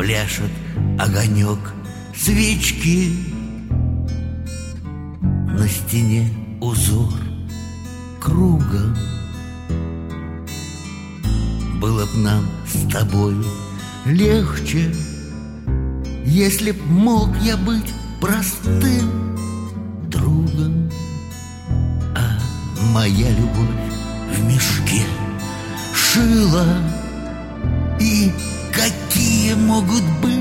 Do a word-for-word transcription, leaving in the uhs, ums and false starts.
пляшет огонек свечки. На стене узор кругом. Было б нам с тобой легче, если б мог я быть простым другом. А моя любовь в мешке шила, и какие могут быть